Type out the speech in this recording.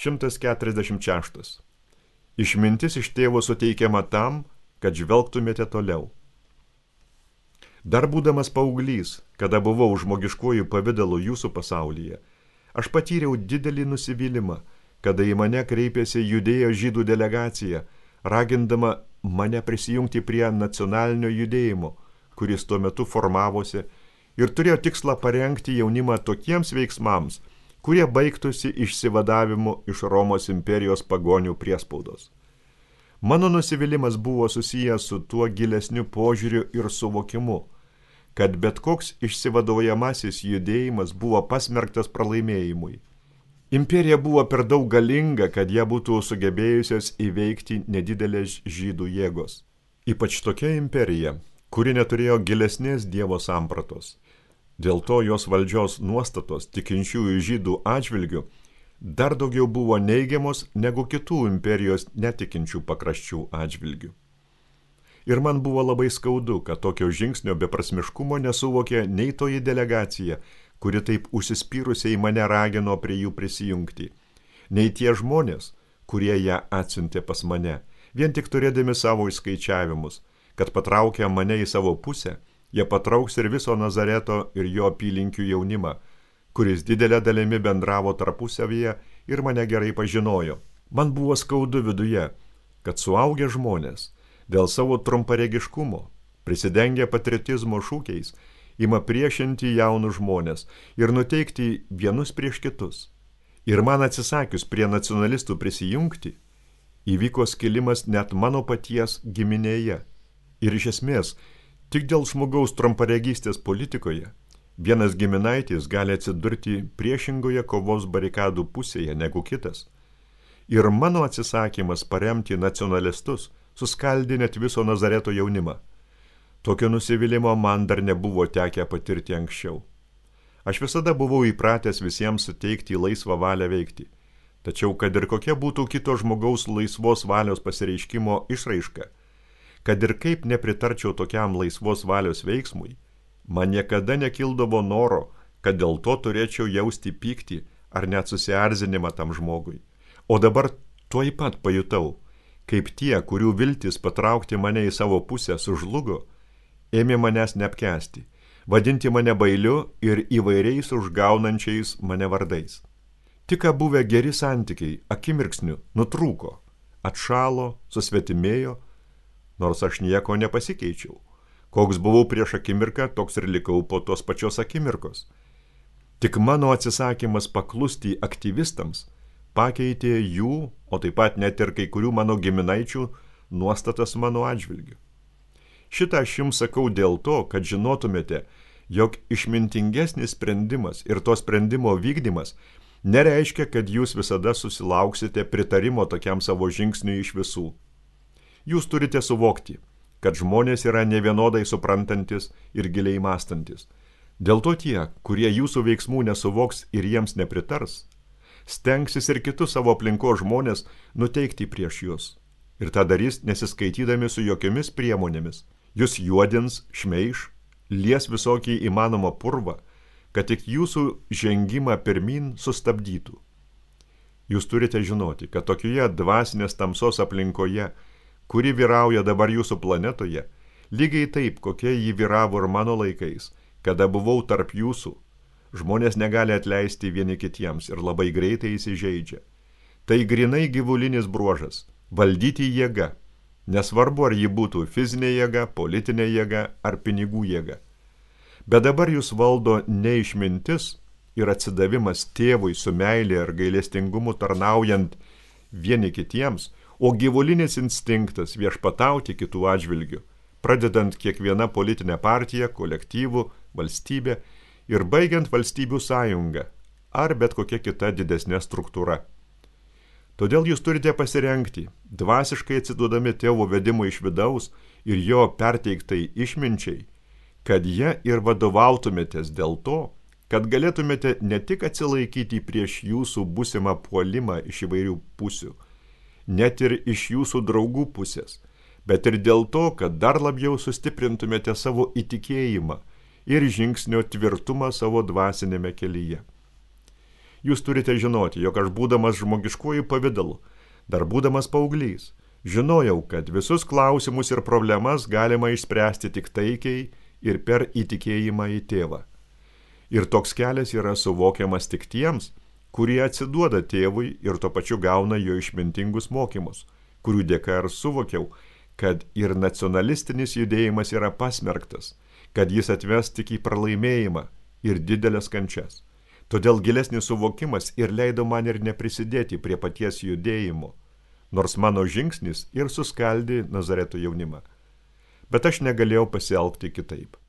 146. Išmintis iš tėvo suteikiama tam, kad žvelgtumėte toliau. Dar būdamas paauglys, kada buvau žmogiškuoju pavidalu jūsų pasaulyje, aš patyriau didelį nusivylimą, kada į mane kreipėsi Judėjos žydų delegacija, ragindama mane prisijungti prie nacionalinio judėjimo, kuris tuo metu formavosi ir turėjo tikslą parengti jaunimą tokiems veiksmams, kurie baigtųsi išsivadavimu iš Romos imperijos pagonių priespaudos. Mano nusivylimas buvo susijęs su tuo gilesniu požiūriu ir suvokimu, kad bet koks išsivaduojamasis judėjimas buvo pasmerktas pralaimėjimui. Imperija buvo per daug galinga, kad ją būtų sugebėjusios įveikti nedidelės žydų jėgos. Ypač tokia imperija, kuri neturėjo gilesnės Dievo sampratos. Dėl to jos valdžios nuostatos tikinčiųjų žydų atžvilgių dar daugiau buvo neigiamos negu kitų imperijos netikinčių pakraščių atžvilgių. Ir man buvo labai skaudu, kad tokio žingsnio beprasmiškumo nesuvokė nei toji delegacija, kuri taip užsispyrusiai mane ragino prie jų prisijungti, nei tie žmonės, kurie ją atsiuntė pas mane, vien tik turėdami savo išskaičiavimus, kad patraukę mane į savo pusę, jie patrauks ir viso Nazareto ir jo apylinkių jaunimą, kuris didelę dalimi bendravo tarpusavyje ir mane gerai pažinojo. Man buvo skaudu viduje, kad suaugę žmonės dėl savo trumparegiškumo, prisidengę patriotizmo šūkiais, ima priešinti jaunus žmonės ir nuteikti vienus prieš kitus. Ir man atsisakius prie nacionalistų prisijungti, įvyko skilimas net mano paties giminėje. Ir iš esmės, tik dėl žmogaus trumparegystės politikoje, vienas giminaitis gali atsidurti priešingoje kovos barikadų pusėje negu kitas. Ir mano atsisakymas paremti nacionalistus suskaldė net viso Nazareto jaunimą. Tokio nusivylimo man dar nebuvo tekę patirti anksčiau. Aš visada buvau įpratęs visiems suteikti laisvą valią veikti. Tačiau, kad ir kokia būtų kito žmogaus laisvos valios pasireiškimo išraiška, kad ir kaip nepritarčiau tokiam laisvos valios veiksmui, man niekada nekildavo noro, kad dėl to turėčiau jausti pyktį ar net susierzinimą tam žmogui. O dabar tuoj pat pajutau, kaip tie, kurių viltis patraukti mane į savo pusę sužlugo, ėmė manęs neapkęsti, vadinti mane bailiu ir įvairiais užgaunančiais mane vardais. Tik buvę geri santykiai akimirksniu nutrūko, atšalo, susvetimėjo, nors aš nieko nepasikeičiau. Koks buvau prieš akimirką, toks ir likau po tos pačios akimirkos. Tik mano atsisakymas paklusti aktyvistams pakeitė jų, o taip pat net ir kai kurių mano giminaičių nuostatas mano atžvilgiu. Šitą aš jums sakau dėl to, kad žinotumėte, jog išmintingesnis sprendimas ir to sprendimo vykdymas nereiškia, kad jūs visada susilauksite pritarimo tokiam savo žingsniui iš visų. Jūs turite suvokti, kad žmonės yra nevienodai suprantantis ir giliai mąstantis. Dėl to tie, kurie jūsų veiksmų nesuvoks ir jiems nepritars, stengsis ir kitus savo aplinkos žmonės nuteikti prieš jūs. Ir tą darys nesiskaitydami su jokiomis priemonėmis. Jūs juodins, šmeiš, lies visokį įmanomą purvą, kad tik jūsų žengimą pirmin sustabdytų. Jūs turite žinoti, kad tokioje dvasinės tamsos aplinkoje, kuri vyrauja dabar jūsų planetoje, lygiai taip, kokia ji vyravo ir mano laikais, kada buvau tarp jūsų, žmonės negali atleisti vieni kitiems ir labai greitai įsižeidžia. Tai grinai gyvulinis bruožas – valdyti jėga, nesvarbu ar ji būtų fizinė jėga, politinė jėga ar pinigų jėga. Bet dabar jūs valdo ne išmintis ir atsidavimas tėvui su meilė ir gailestingumu tarnaujant vieni kitiems, o gyvulinis instinktas viešpatauti kitų atžvilgių, pradedant kiekviena politinė partija, kolektyvų, valstybė ir baigiant valstybių sąjungą ar bet kokia kita didesnė struktūra. Todėl jūs turite pasirengti, dvasiškai atsiduodami tėvo vedimo iš vidaus ir jo perteiktai išminčiai, kad jie ir vadovautumėtės dėl to, kad galėtumėte ne tik atsilaikyti prieš jūsų būsimą puolimą iš įvairių pusių, net ir iš jūsų draugų pusės, bet ir dėl to, kad dar labiau sustiprintumėte savo įtikėjimą ir žingsnio tvirtumą savo dvasinėme kelyje. Jūs turite žinoti, jog aš būdamas žmogiškuoju pavidalu, dar būdamas paauglys, žinojau, kad visus klausimus ir problemas galima išspręsti tik taikiai ir per įtikėjimą į tėvą. Ir toks kelias yra suvokiamas tik tiems, kurie atsiduoda tėvui ir tuo pačiu gauna jo išmintingus mokymus, kurių dėka ir suvokiau, kad ir nacionalistinis judėjimas yra pasmerktas, kad jis atves tik į pralaimėjimą ir didelės kančias. Todėl gilesnis suvokimas ir leido man ir neprisidėti prie paties judėjimo, nors mano žingsnis ir suskaldė Nazareto jaunimą. Bet aš negalėjau pasielgti kitaip.